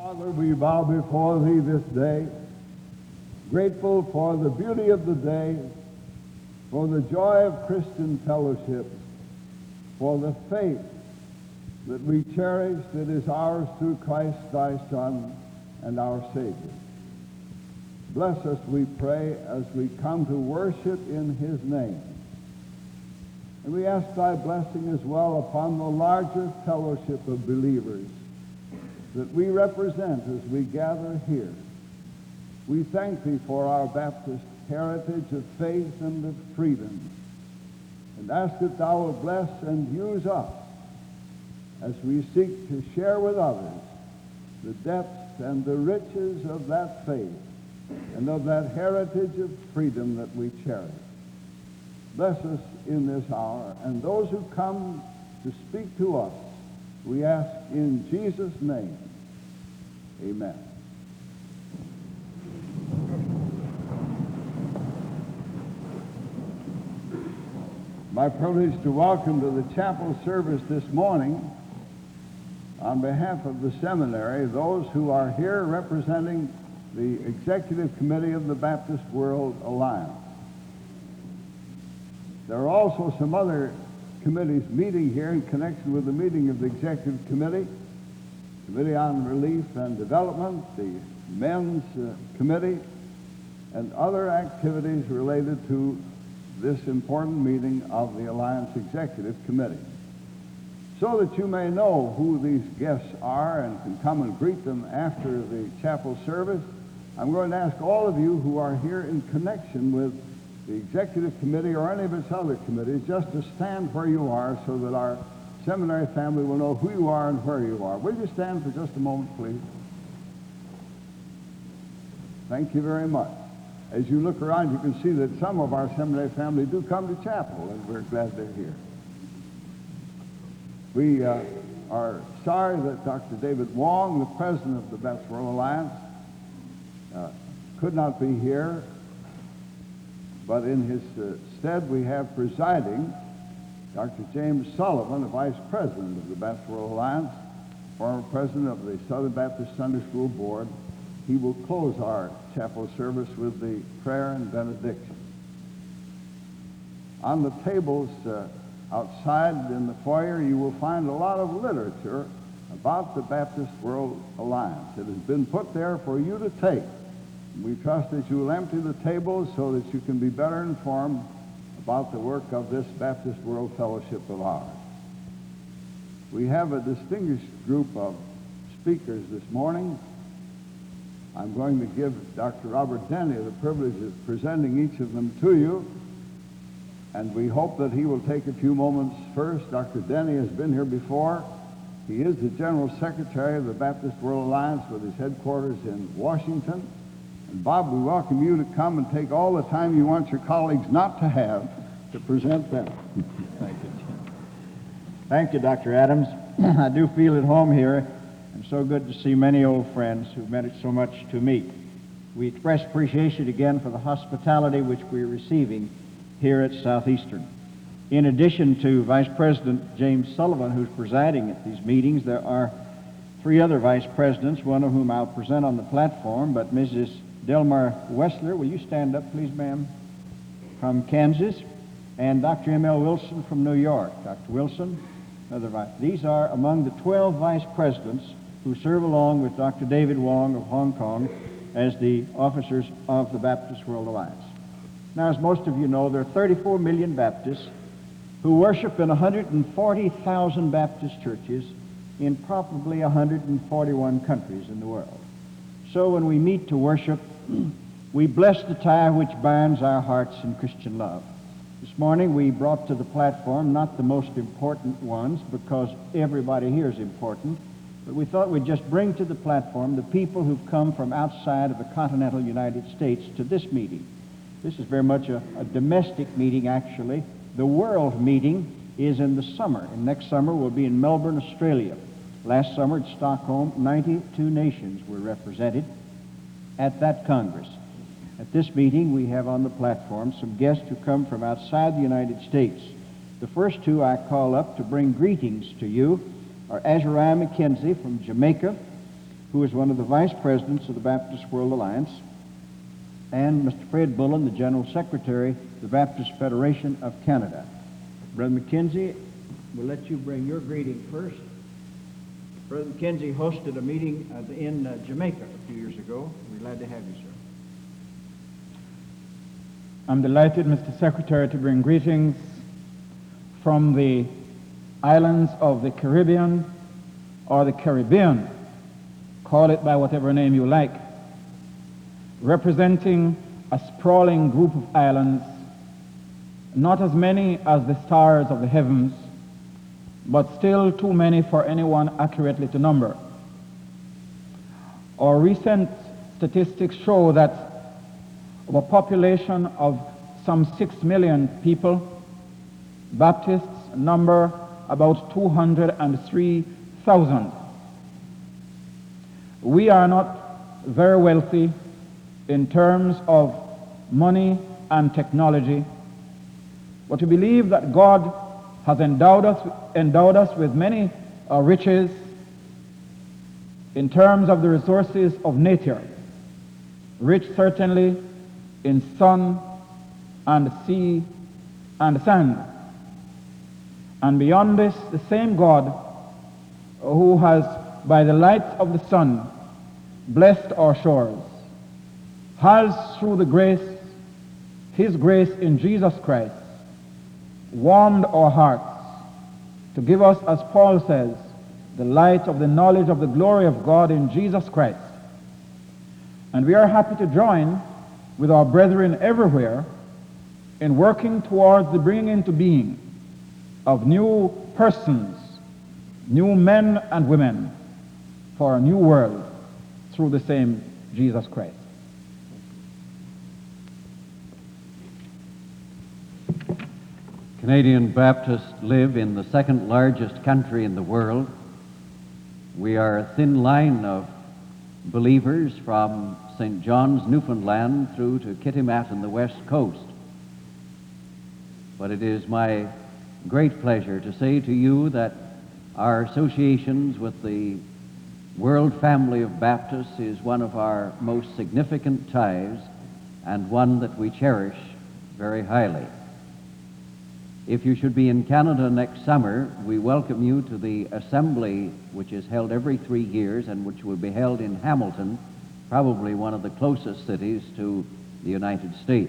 Father, we bow before Thee this day, grateful for the beauty of the day, for the joy of Christian fellowship, for the faith that we cherish that is ours through Christ Thy Son and our Savior. Bless us, we pray, as we come to worship in His name. And we ask Thy blessing as well upon the larger fellowship of believers that we represent as we gather here. We thank Thee for our Baptist heritage of faith and of freedom, and ask that Thou will bless and use us as we seek to share with others the depths and the riches of that faith and of that heritage of freedom that we cherish. Bless us in this hour, and those who come to speak to us, we ask in Jesus' name. Amen. My privilege to welcome to the chapel service this morning, on behalf of the seminary, those who are here representing the Executive Committee of the Baptist World Alliance. There are also some other committees meeting here in connection with the meeting of the Executive Committee, Committee on Relief and Development, the Men's Committee, and other activities related to this important meeting of the Alliance Executive Committee. So that you may know who these guests are and can come and greet them after the chapel service, I'm going to ask all of you who are here in connection with the Executive Committee or any of its other committees just to stand where you are so that our seminary family will know who you are and where you are. Will you stand for just a moment, please? Thank you very much. As you look around, you can see that some of our seminary family do come to chapel, and we're glad they're here. We are sorry that Dr. David Wong, the president of the Baptist World Alliance, could not be here, but in his stead we have presiding Dr. James Sullivan, the vice president of the Baptist World Alliance, former president of the Southern Baptist Sunday School Board. He will close our chapel service with the prayer and benediction. On the tables outside in the foyer, you will find a lot of literature about the Baptist World Alliance. It has been put there for you to take. We trust that you will empty the tables so that you can be better informed about the work of this Baptist World Fellowship of ours. We have a distinguished group of speakers this morning. I'm going to give Dr. Robert Denny the privilege of presenting each of them to you, and we hope that he will take a few moments first. Dr. Denny has been here before. He is the General Secretary of the Baptist World Alliance with his headquarters in Washington. And Bob, we welcome you to come and take all the time you want your colleagues not to have to present them. Thank you. Thank you, Dr. Adams. I do feel at home here, and so good to see many old friends who've meant it so much to me. We express appreciation again for the hospitality which we're receiving here at Southeastern. In addition to Vice President James Sullivan, who's presiding at these meetings, there are three other vice presidents, one of whom I'll present on the platform, but Mrs. Delmar Wessler, will you stand up, please, ma'am, from Kansas, and Dr. M.L. Wilson from New York. Dr. Wilson, another vice. These are among the 12 vice presidents who serve along with Dr. David Wong of Hong Kong as the officers of the Baptist World Alliance. Now, as most of you know, there are 34 million Baptists who worship in 140,000 Baptist churches in probably 141 countries in the world. So when we meet to worship, we bless the tie which binds our hearts in Christian love. This morning we brought to the platform not the most important ones, because everybody here is important, but we thought we'd just bring to the platform the people who've come from outside of the continental United States to this meeting. This is very much a domestic meeting, actually. The world meeting is in the summer, and next summer we'll be in Melbourne, Australia. Last summer at Stockholm, 92 nations were represented at that Congress. At this meeting, we have on the platform some guests who come from outside the United States. The first two I call up to bring greetings to you are Azariah McKenzie from Jamaica who is one of the vice presidents of the Baptist World Alliance, and Mr. Fred Bullen, the General Secretary of the Baptist Federation of Canada. Brother McKenzie, we'll let you bring your greeting first. Brother McKenzie hosted a meeting in Jamaica a few years ago. We're glad to have you, sir. I'm delighted, Mr. Secretary, to bring greetings from the islands of the Caribbean or the Caribbean, call it by whatever name you like, representing a sprawling group of islands, not as many as the stars of the heavens, but still too many for anyone accurately to number. Our recent statistics show that of a population of some 6 million people, Baptists number about 203,000. We are not very wealthy in terms of money and technology, but we believe that God has endowed us with many riches in terms of the resources of nature, rich certainly in sun and sea and sand. And beyond this, the same God who has, by the light of the sun, blessed our shores, has through the grace, his grace in Jesus Christ, warmed our hearts to give us, as Paul says, the light of the knowledge of the glory of God in Jesus Christ. And we are happy to join with our brethren everywhere in working towards the bringing into being of new persons, new men and women for a new world through the same Jesus Christ. Canadian Baptists live in the second largest country in the world. We are a thin line of believers from St. John's, Newfoundland, through to Kitimat and the West Coast. But it is my great pleasure to say to you that our associations with the World Family of Baptists is one of our most significant ties and one that we cherish very highly. If you should be in Canada next summer, we welcome you to the assembly which is held every 3 years and which will be held in Hamilton, probably one of the closest cities to the United States.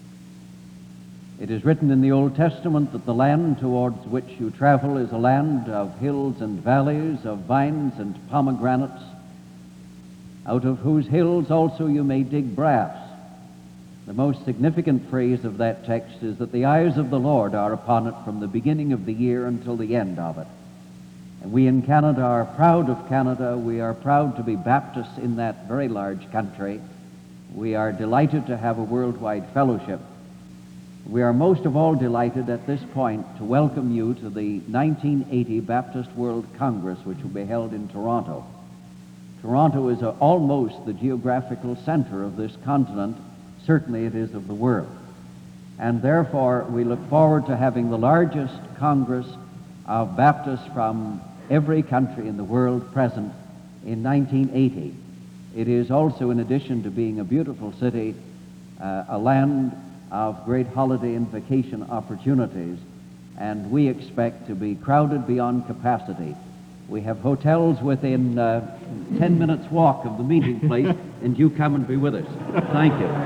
It is written in the Old Testament that the land towards which you travel is a land of hills and valleys, of vines and pomegranates, out of whose hills also you may dig brass. The most significant phrase of that text is that the eyes of the Lord are upon it from the beginning of the year until the end of it. And we in Canada are proud of Canada. We are proud to be Baptists in that very large country. We are delighted to have a worldwide fellowship. We are most of all delighted at this point to welcome you to the 1980 Baptist World Congress, which will be held in Toronto. Toronto is almost the geographical center of this continent. Certainly it is of the world. And therefore, we look forward to having the largest Congress of Baptists from every country in the world present in 1980. It is also, in addition to being a beautiful city, a land of great holiday and vacation opportunities, and we expect to be crowded beyond capacity. We have hotels within 10 minutes walk of the meeting place, and you come and be with us. Thank you.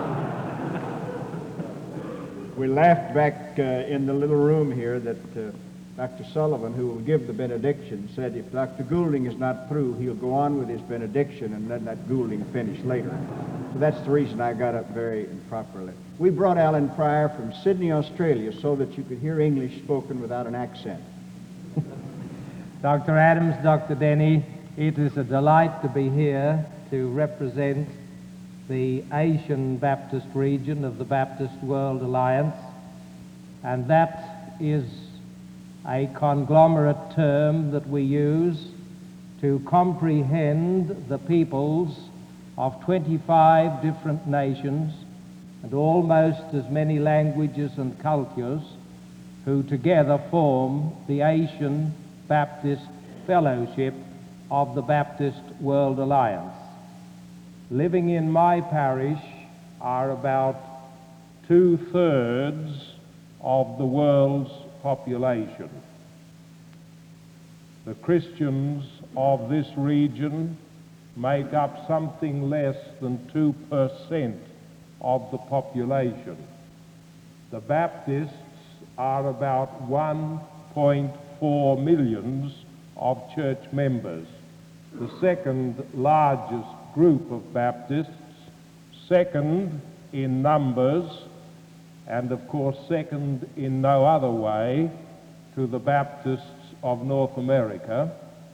We laughed back in the little room here that Dr. Sullivan, who will give the benediction, said if Dr. Goulding is not through, he'll go on with his benediction and let that Goulding finish later. So that's the reason I got up very improperly. We brought Alan Pryor from Sydney, Australia, so that you could hear English spoken without an accent. Dr. Adams, Dr. Denny, it is a delight to be here to represent the Asian Baptist region of the Baptist World Alliance, and that is a conglomerate term that we use to comprehend the peoples of 25 different nations and almost as many languages and cultures who together form the Asian Baptist Fellowship of the Baptist World Alliance. Living in my parish are about 2/3 of the world's population. The Christians of this region make up something less than 2% of the population. The Baptists are about 1.4 million of church members, the second largest group of Baptists, second in numbers, and of course second in no other way to the Baptists of North America.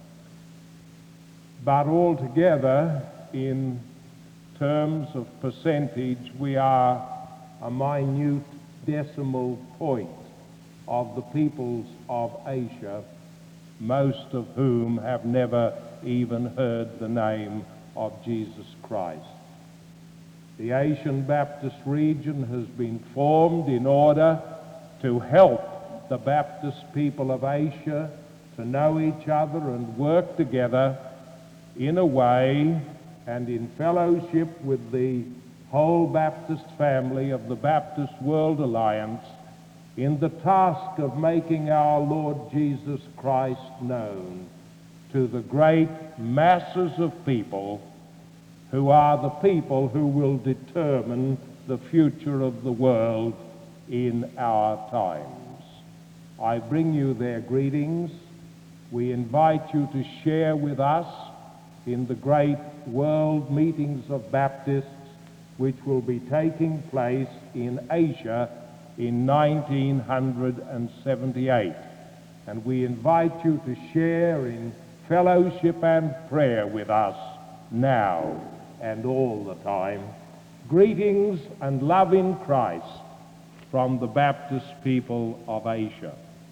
But altogether, in terms of percentage, we are a minute decimal point of the peoples of Asia, most of whom have never even heard the name of Jesus Christ. The Asian Baptist region has been formed in order to help the Baptist people of Asia to know each other and work together in a way and in fellowship with the whole Baptist family of the Baptist World Alliance in the task of making our Lord Jesus Christ known to the great masses of people who are the people who will determine the future of the world in our times. I bring you their greetings. We invite you to share with us in the great world meetings of Baptists which will be taking place in Asia in 1978. And we invite you to share in fellowship and prayer with us now and all the time. Greetings and love in Christ from the Baptist people of Asia.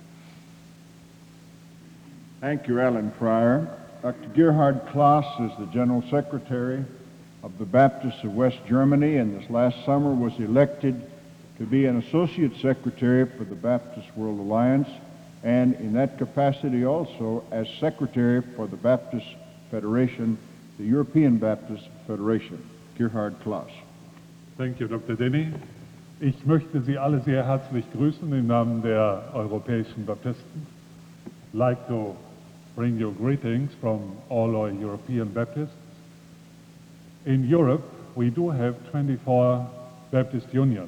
Thank you, Alan Fryer. Dr. Gerhard Kloss is the General Secretary of the Baptists of West Germany, and this last summer was elected to be an Associate Secretary for the Baptist World Alliance, and in that capacity also as Secretary for the Baptist Federation, the European Baptist Federation. Gerhard Kloss. Thank you, Dr. Denny. Ich möchte Sie alle sehr herzlich grüßen im Namen der europäischen Baptisten. I'd like to bring you greetings from all our European Baptists. In Europe, we do have 24 Baptist unions,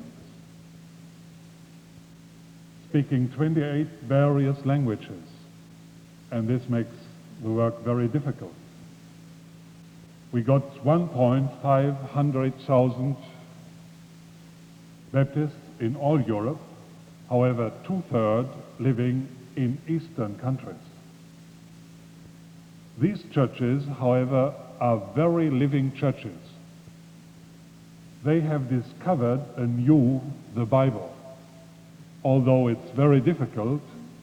speaking 28 various languages, and this makes the work very difficult. We got 1,500,000 Baptists in all Europe, however, 2/3 living in Eastern countries. These churches, however, are very living churches. They have discovered anew the Bible, although it's very difficult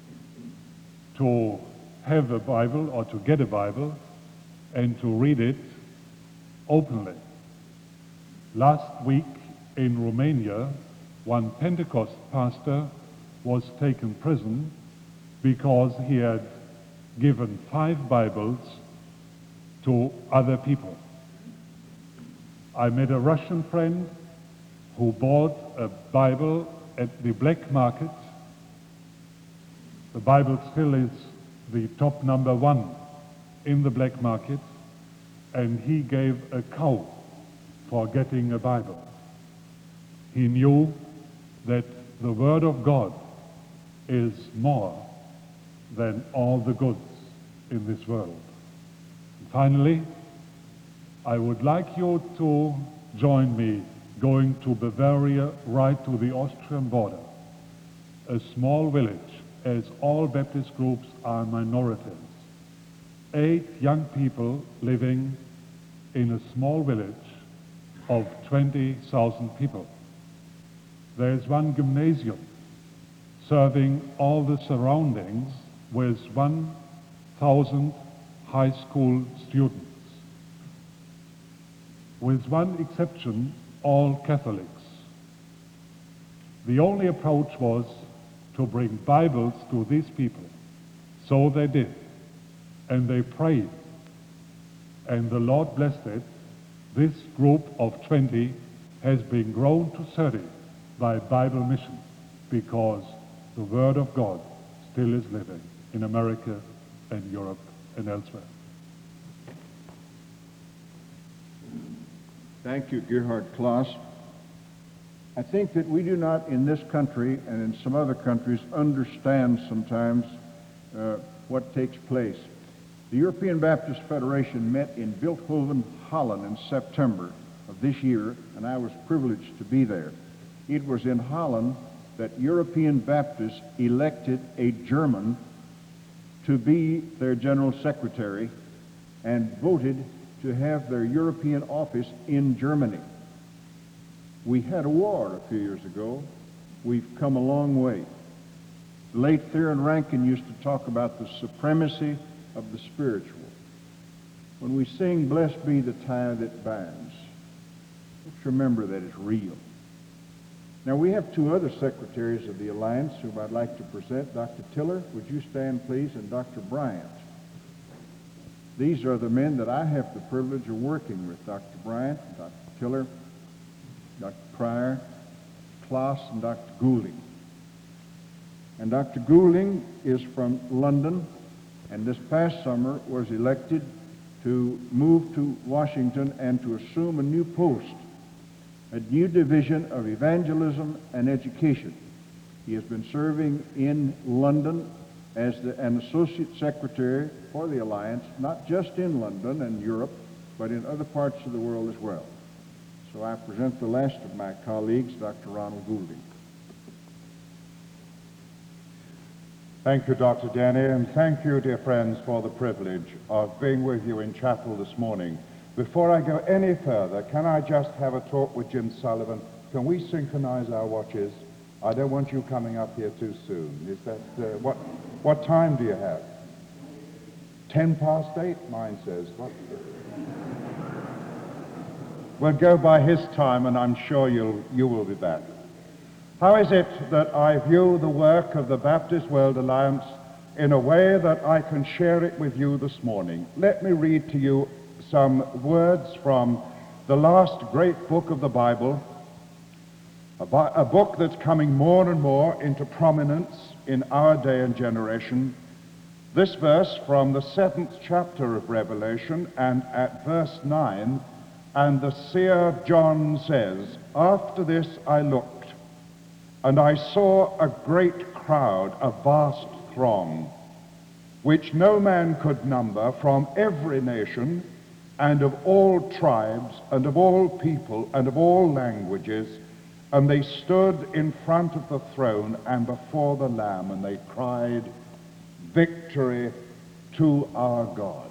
to have a Bible or to get a Bible and to read it openly. Last week in Romania, one Pentecost pastor was taken prison because he had given 5 Bibles to other people. I met a Russian friend who bought a Bible at the black market. The Bible still is the top number 1 in the black market, and he gave a cow for getting a Bible. He knew that the Word of God is more than all the goods in this world. And finally, I would like you to join me going to Bavaria, right to the Austrian border, a small village, as all Baptist groups are minorities. 8 young people living in a small village of 20,000 people. There's one gymnasium serving all the surroundings with 1,000 high school students. With one exception, all Catholics. The only approach was to bring Bibles to these people. So they did. And they prayed and the Lord blessed it, this group of 20 has been grown to 30 by Bible mission, because the Word of God still is living in America and Europe and elsewhere. Thank you, Gerhard Kloss. I think that we do not in this country and in some other countries understand sometimes what takes place. The European Baptist Federation met in Bilthoven, Holland in September of this year, and I was privileged to be there. It was in Holland that European Baptists elected a German to be their general secretary and voted to have their European office in Germany. We had a war a few years ago. We've come a long way. The late Theron Rankin used to talk about the supremacy of the spiritual. When we sing, "Blessed be the tie that binds," let's remember that it's real. Now, we have two other secretaries of the Alliance whom I'd like to present. Dr. Tiller, would you stand, please, and Dr. Bryant. These are the men that I have the privilege of working with, Dr. Bryant, Dr. Tiller, Dr. Pryor, Kloss, and Dr. Goulding. And Dr. Goulding is from London, and this past summer was elected to move to Washington and to assume a new post, a new division of evangelism and education. He has been serving in London as an associate secretary for the Alliance, not just in London and Europe, but in other parts of the world as well. So I present the last of my colleagues, Dr. Ronald Goulding. Thank you, Dr. Denny, and thank you, dear friends, for the privilege of being with you in chapel this morning. Before I go any further, can I just have a talk with Jim Sullivan? Can we synchronize our watches? I don't want you coming up here too soon. Is that, what time do you have? 10 past 8, mine says. What? We'll go by his time, and I'm sure you will be back. How is it that I view the work of the Baptist World Alliance in a way that I can share it with you this morning? Let me read to you some words from the last great book of the Bible, a book that's coming more and more into prominence in our day and generation. This verse from the 7th chapter of Revelation, and at verse 9, and the seer John says, "After this I looked, and I saw a great crowd, a vast throng, which no man could number, from every nation, and of all tribes, and of all people, and of all languages, and they stood in front of the throne and before the Lamb, and they cried, 'Victory to our God.'"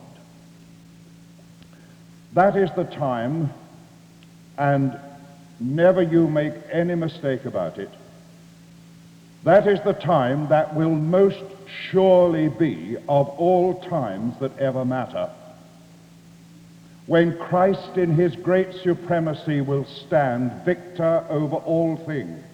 That is the time, and never you make any mistake about it, that is the time that will most surely be of all times that ever matter, when Christ in his great supremacy will stand victor over all things.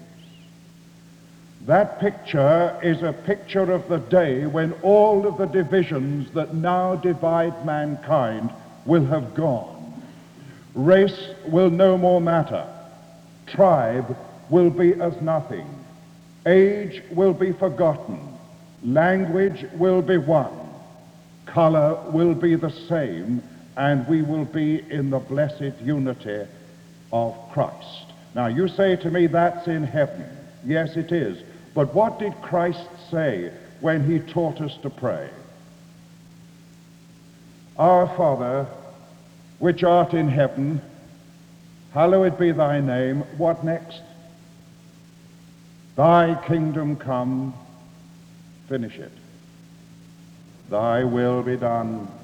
That picture is a picture of the day when all of the divisions that now divide mankind will have gone. Race will no more matter. Tribe will be as nothing. Age will be forgotten. Language will be one. Color will be the same, and we will be in the blessed unity of Christ. Now you say to me, that's in heaven. Yes, it is. But what did Christ say when he taught us to pray? Our Father, which art in heaven, hallowed be thy name. What next? Thy kingdom come. Finish it. Thy will be done